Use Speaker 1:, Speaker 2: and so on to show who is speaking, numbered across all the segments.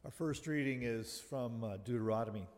Speaker 1: Our first reading is from Deuteronomy.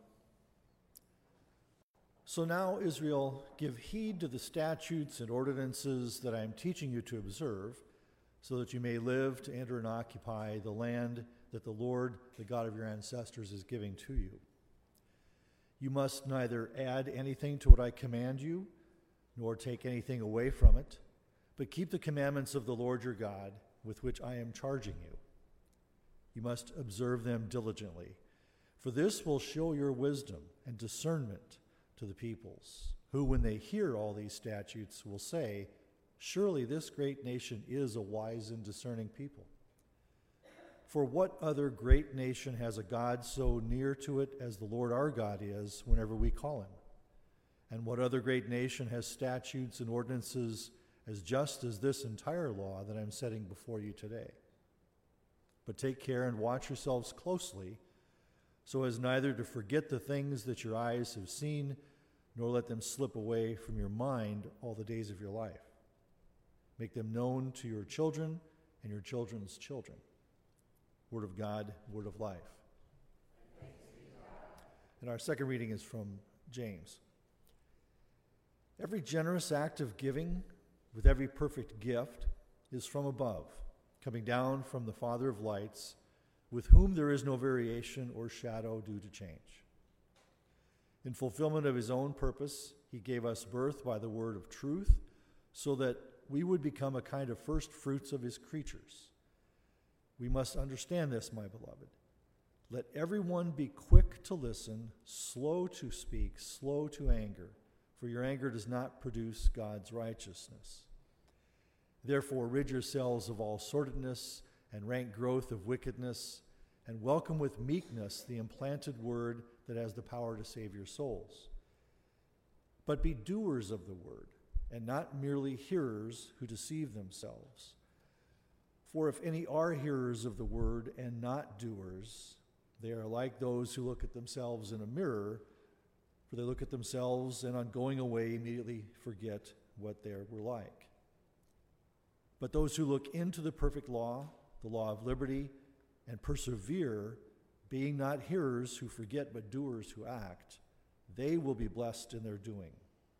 Speaker 1: So now, Israel, give heed to the statutes and ordinances that I am teaching you to observe, so that you may live to enter and occupy the land that the Lord, the God of your ancestors, is giving to you. You must neither add anything to what I command you, nor take anything away from it, but keep the commandments of the Lord your God, with which I am charging you. You must observe them diligently, for this will show your wisdom and discernment to the peoples, who, when they hear all these statutes, will say, surely this great nation is a wise and discerning people. For what other great nation has a God so near to it as the Lord our God is whenever we call him? And what other great nation has statutes and ordinances as just as this entire law that I'm setting before you today? But take care and watch yourselves closely, so as neither to forget the things that your eyes have seen, nor let them slip away from your mind all the days of your life. Make them known to your children and your children's children. Word of God, word of life. And our second reading is from James. Every generous act of giving with every perfect gift is from above, coming down from the Father of lights, with whom there is no variation or shadow due to change. In fulfillment of his own purpose, he gave us birth by the word of truth, so that we would become a kind of first fruits of his creatures. We must understand this, my beloved. Let everyone be quick to listen, slow to speak, slow to anger, for your anger does not produce God's righteousness. Therefore, rid yourselves of all sordidness and rank growth of wickedness, and welcome with meekness the implanted word that has the power to save your souls. But be doers of the word, and not merely hearers who deceive themselves. For if any are hearers of the word and not doers, they are like those who look at themselves in a mirror, for they look at themselves and on going away immediately forget what they were like. But those who look into the perfect law, the law of liberty, and persevere, being not hearers who forget but doers who act, they will be blessed in their doing.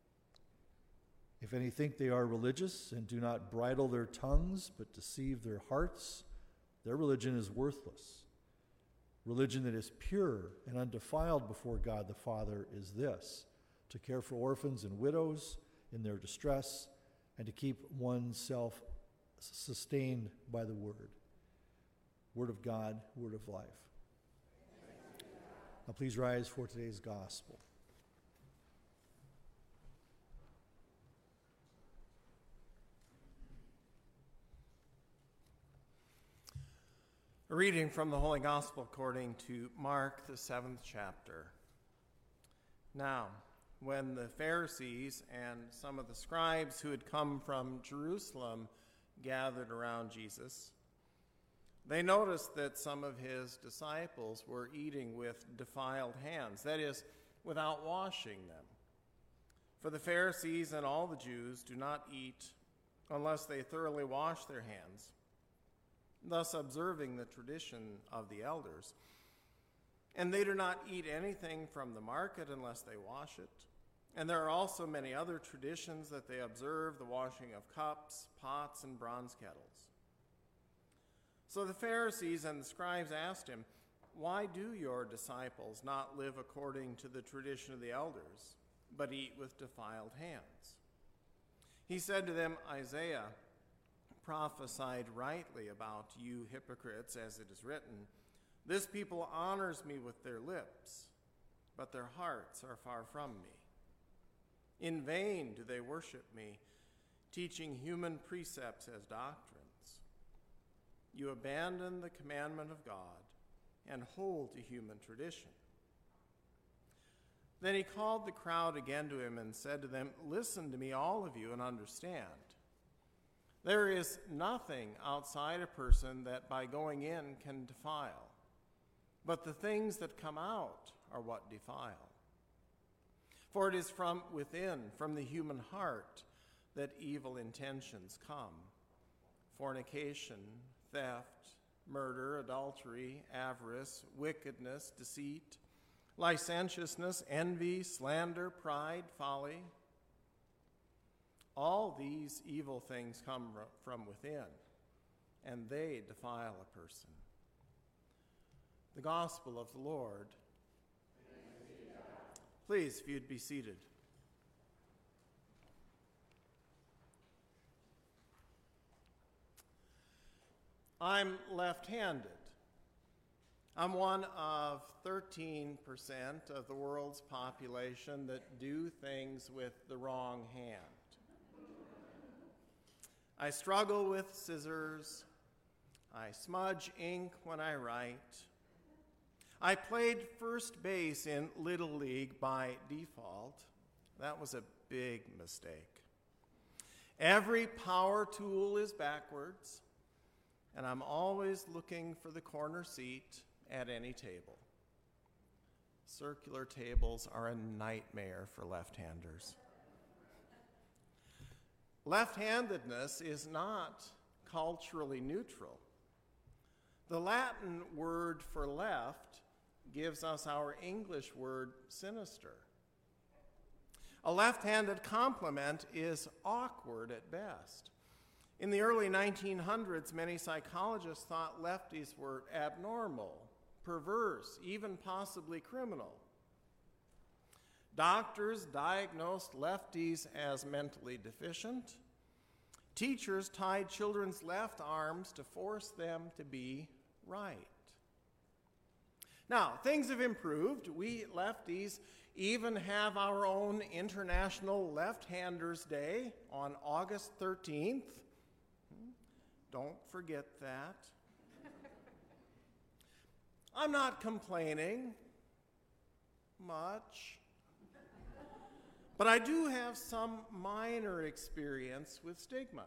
Speaker 1: If any think they are religious and do not bridle their tongues but deceive their hearts, their religion is worthless. Religion that is pure and undefiled before God the Father is this: to care for orphans and widows in their distress, and to keep oneself sustained by the word. Word of God, word of life. Now please rise for today's gospel.
Speaker 2: A reading from the Holy Gospel according to Mark, the 7th chapter. Now, when the Pharisees and some of the scribes who had come from Jerusalem gathered around Jesus, they noticed that some of his disciples were eating with defiled hands, that is, without washing them. For the Pharisees and all the Jews do not eat unless they thoroughly wash their hands, thus observing the tradition of the elders. And they do not eat anything from the market unless they wash it. And there are also many other traditions that they observe, the washing of cups, pots, and bronze kettles. So the Pharisees and the scribes asked him, "Why do your disciples not live according to the tradition of the elders, but eat with defiled hands?" He said to them, "Isaiah prophesied rightly about you hypocrites, as it is written, 'This people honors me with their lips, but their hearts are far from me. In vain do they worship me, teaching human precepts as doctrines. You abandon the commandment of God and hold to human tradition.' Then he called the crowd again to him and said to them, 'Listen to me, all of you, and understand. There is nothing outside a person that by going in can defile, but the things that come out are what defile. For it is from within, from the human heart, that evil intentions come: fornication, theft, murder, adultery, avarice, wickedness, deceit, licentiousness, envy, slander, pride, folly. All these evil things come from within, and they defile a person. The Gospel of the Lord. Please, if you'd be seated. I'm left-handed. I'm one of 13% of the world's population that do things with the wrong hand. I struggle with scissors. I smudge ink when I write. I played first base in Little League by default. That was a big mistake. Every power tool is backwards, and I'm always looking for the corner seat at any table. Circular tables are a nightmare for left-handers. Left-handedness is not culturally neutral. The Latin word for left gives us our English word sinister. A left-handed compliment is awkward at best. In the early 1900s, many psychologists thought lefties were abnormal, perverse, even possibly criminal. Doctors diagnosed lefties as mentally deficient. Teachers tied children's left arms to force them to be right. Now, things have improved. We lefties even have our own International Left-Handers Day on August 13th. Don't forget that. I'm not complaining much, but I do have some minor experience with stigma.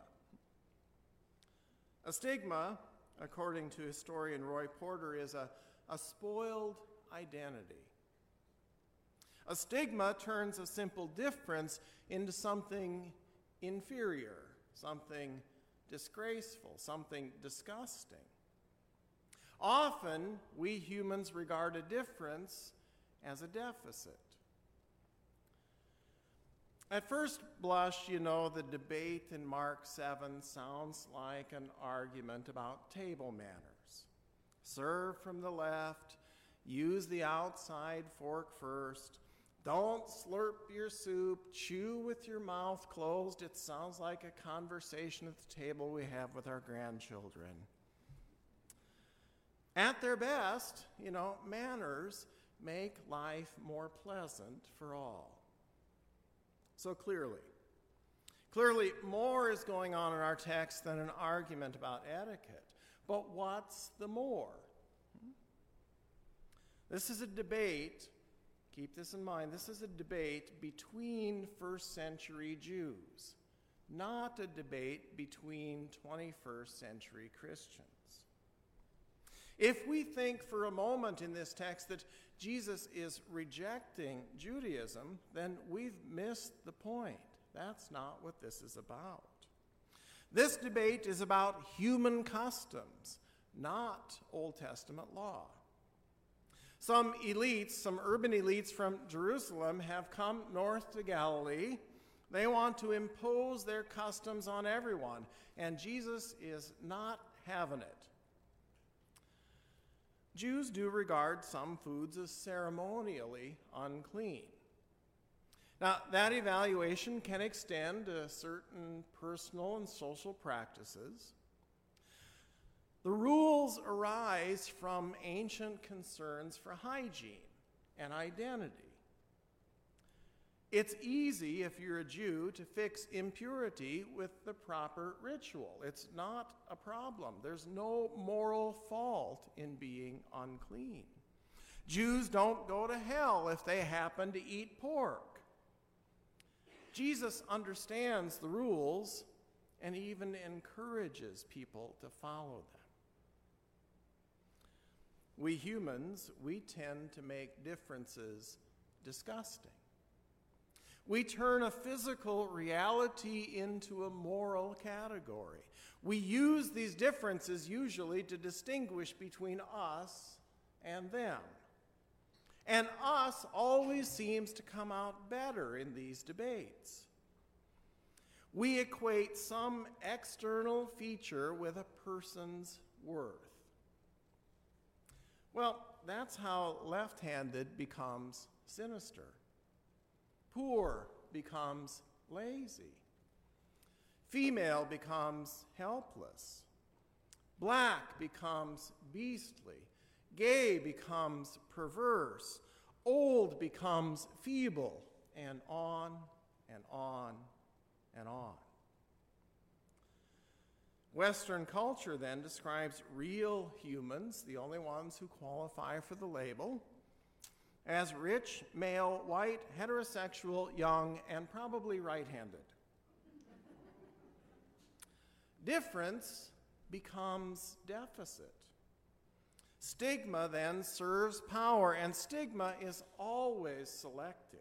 Speaker 2: A stigma, according to historian Roy Porter, is a spoiled identity. A stigma turns a simple difference into something inferior, something disgraceful, something disgusting. Often, we humans regard a difference as a deficit. At first blush, the debate in Mark 7 sounds like an argument about table manners. Serve from the left, use the outside fork first, don't slurp your soup, chew with your mouth closed. It sounds like a conversation at the table we have with our grandchildren. At their best, manners make life more pleasant for all. So clearly, more is going on in our text than an argument about etiquette. But what's the more? This is a debate, keep this in mind, this is a debate between first century Jews, not a debate between 21st century Christians. If we think for a moment in this text that Jesus is rejecting Judaism, then we've missed the point. That's not what this is about. This debate is about human customs, not Old Testament law. Some urban elites from Jerusalem have come north to Galilee. They want to impose their customs on everyone, and Jesus is not having it. Jews do regard some foods as ceremonially unclean. Now, that evaluation can extend to certain personal and social practices. The rules arise from ancient concerns for hygiene and identity. It's easy, if you're a Jew, to fix impurity with the proper ritual. It's not a problem. There's no moral fault in being unclean. Jews don't go to hell if they happen to eat pork. Jesus understands the rules and even encourages people to follow them. We humans, we tend to make differences disgusting. We turn a physical reality into a moral category. We use these differences usually to distinguish between us and them. And us always seems to come out better in these debates. We equate some external feature with a person's worth. Well, that's how left-handed becomes sinister. Poor becomes lazy. Female becomes helpless. Black becomes beastly. Gay becomes perverse. Old becomes feeble, and on and on and on. Western culture then describes real humans, the only ones who qualify for the label, as rich, male, white, heterosexual, young, and probably right-handed. Difference becomes deficit. Stigma then serves power, and stigma is always selective.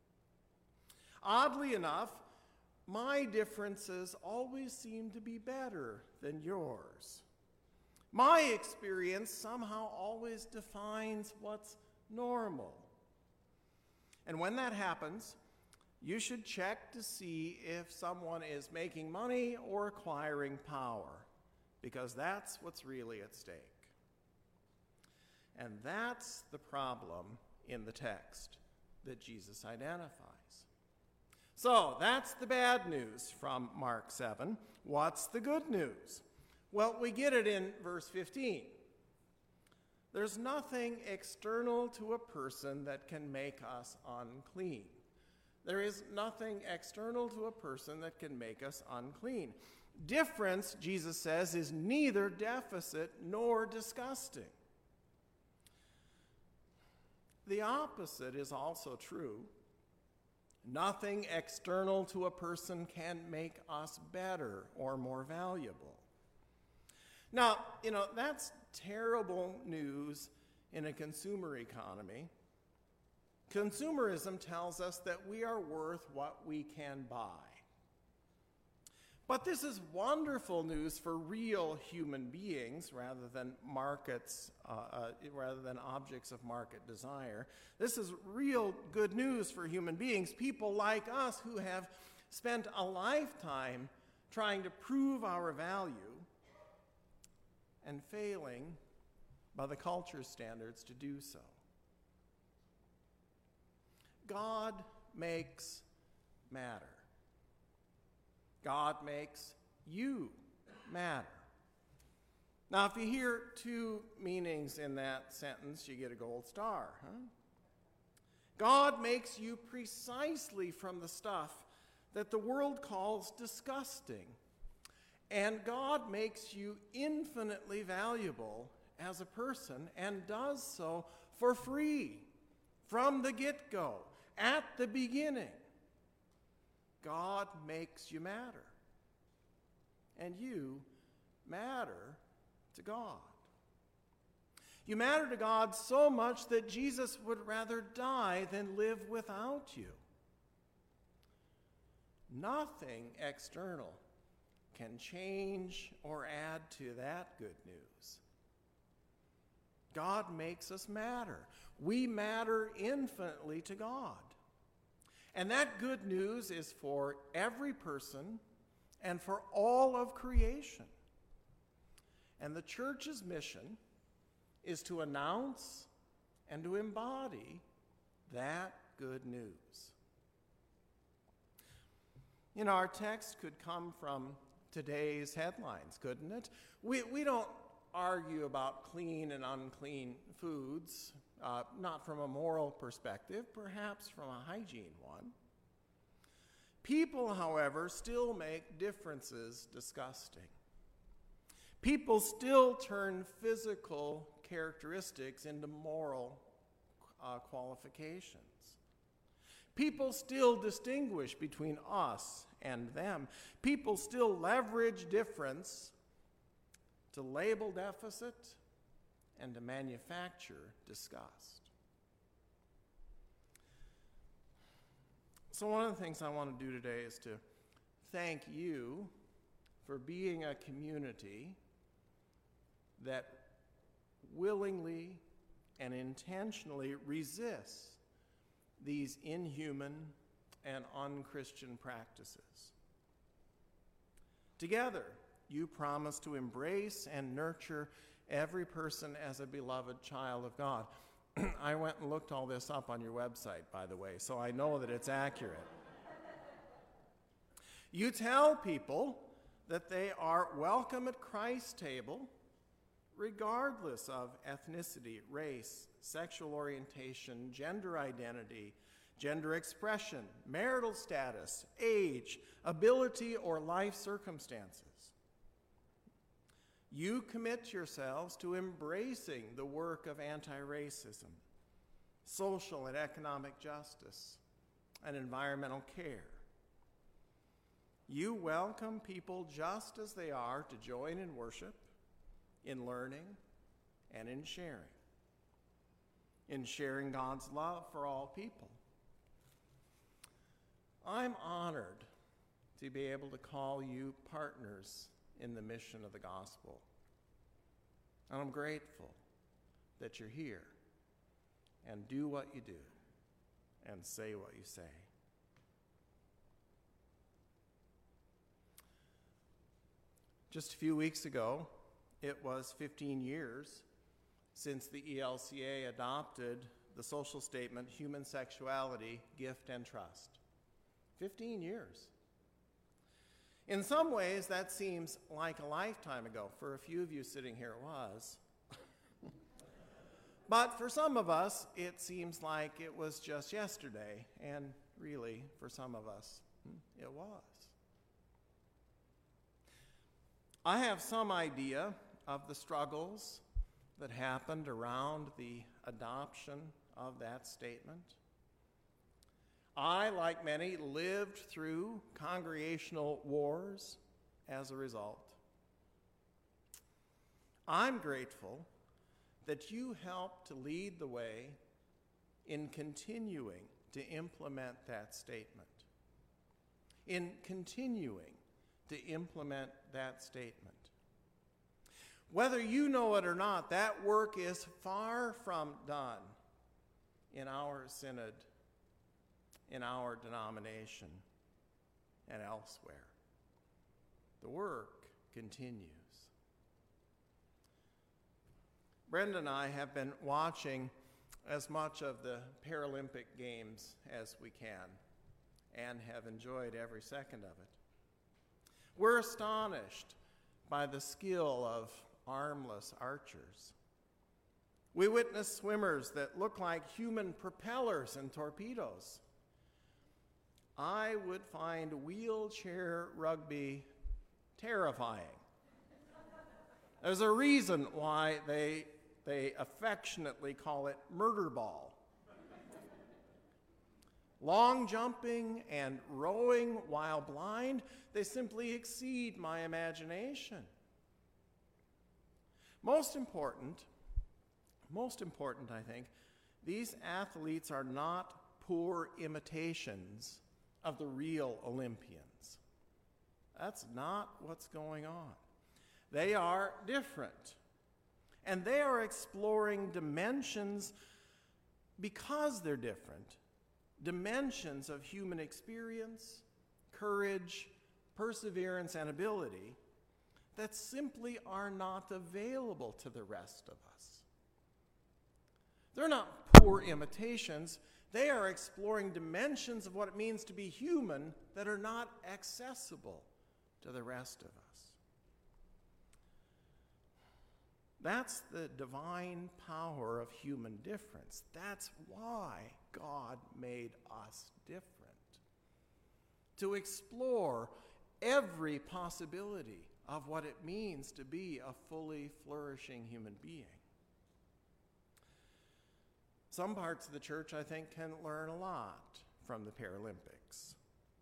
Speaker 2: Oddly enough, my differences always seem to be better than yours. My experience somehow always defines what's normal. And when that happens, you should check to see if someone is making money or acquiring power, because that's what's really at stake. And that's the problem in the text that Jesus identifies. So that's the bad news from Mark 7. What's the good news? Well, we get it in verse 15. There's nothing external to a person that can make us unclean. There is nothing external to a person that can make us unclean. Difference, Jesus says, is neither deficit nor disgusting. The opposite is also true. Nothing external to a person can make us better or more valuable. Now, that's terrible news in a consumer economy. Consumerism tells us that we are worth what we can buy. But this is wonderful news for real human beings rather than markets, rather than objects of market desire. This is real good news for human beings, people like us who have spent a lifetime trying to prove our value and failing by the culture's standards to do so. God makes matter. God makes you matter. Now, if you hear two meanings in that sentence, you get a gold star, huh? God makes you precisely from the stuff that the world calls disgusting. And God makes you infinitely valuable as a person and does so for free from the get-go, at the beginning. God makes you matter. And you matter to God. You matter to God so much that Jesus would rather die than live without you. Nothing external can change or add to that good news. God makes us matter. We matter infinitely to God. And that good news is for every person and for all of creation. And the church's mission is to announce and to embody that good news. Our text could come from today's headlines, couldn't it? We don't argue about clean and unclean foods, not from a moral perspective, perhaps from a hygiene one. People, however, still make differences disgusting. People still turn physical characteristics into moral qualifications. People still distinguish between us and them. People still leverage difference to label deficit and to manufacture disgust. So one of the things I want to do today is to thank you for being a community that willingly and intentionally resists these inhuman and unchristian practices. Together, you promise to embrace and nurture every person as a beloved child of God. I went and looked all this up on your website, by the way, so I know that it's accurate. You tell people that they are welcome at Christ's table, regardless of ethnicity, race, sexual orientation, gender identity, gender expression, marital status, age, ability, or life circumstances. You commit yourselves to embracing the work of anti-racism, social and economic justice, and environmental care. You welcome people just as they are to join in worship, in learning, and in sharing God's love for all people. I'm honored to be able to call you partners in the mission of the gospel. And I'm grateful that you're here and do what you do and say what you say. Just a few weeks ago, it was 15 years since the ELCA adopted the social statement, Human Sexuality, Gift, and Trust. 15 years. In some ways, that seems like a lifetime ago. For a few of you sitting here, it was. But for some of us, it seems like it was just yesterday. And really, for some of us, it was. I have some idea of the struggles that happened around the adoption of that statement. I, like many, lived through congregational wars as a result. I'm grateful that you helped to lead the way in continuing to implement that statement. In continuing to implement that statement. Whether you know it or not, that work is far from done in our synod, in our denomination, and elsewhere. The work continues. Brenda and I have been watching as much of the Paralympic Games as we can and have enjoyed every second of it. We're astonished by the skill of armless archers. We witness swimmers that look like human propellers and torpedoes. I would find wheelchair rugby terrifying. There's a reason why they affectionately call it murder ball. Long jumping and rowing while blind, they simply exceed my imagination. Most important, I think, these athletes are not poor imitations of the real Olympians. That's not what's going on. They are different. And they are exploring dimensions, because they're different, dimensions of human experience, courage, perseverance, and ability that simply are not available to the rest of us. They're not poor imitations. They are exploring dimensions of what it means to be human that are not accessible to the rest of us. That's the divine power of human difference. That's why God made us different. To explore every possibility of what it means to be a fully flourishing human being. Some parts of the church, I think, can learn a lot from the Paralympics.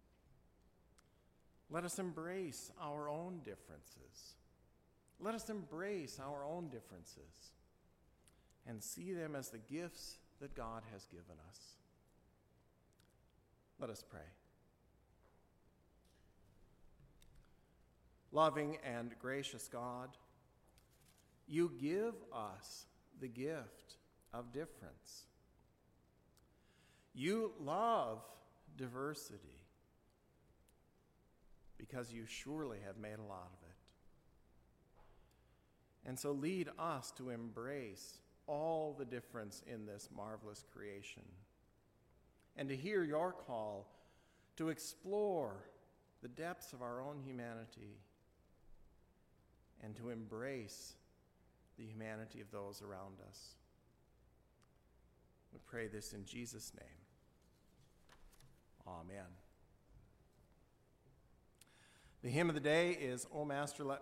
Speaker 2: Let us embrace our own differences. Let us embrace our own differences and see them as the gifts that God has given us. Let us pray. Loving and gracious God, you give us the gift of difference. You love diversity because you surely have made a lot of it. And so lead us to embrace all the difference in this marvelous creation, and to hear your call to explore the depths of our own humanity and to embrace the humanity of those around us. We pray this in Jesus' name. Amen. The hymn of the day is, O Master, Let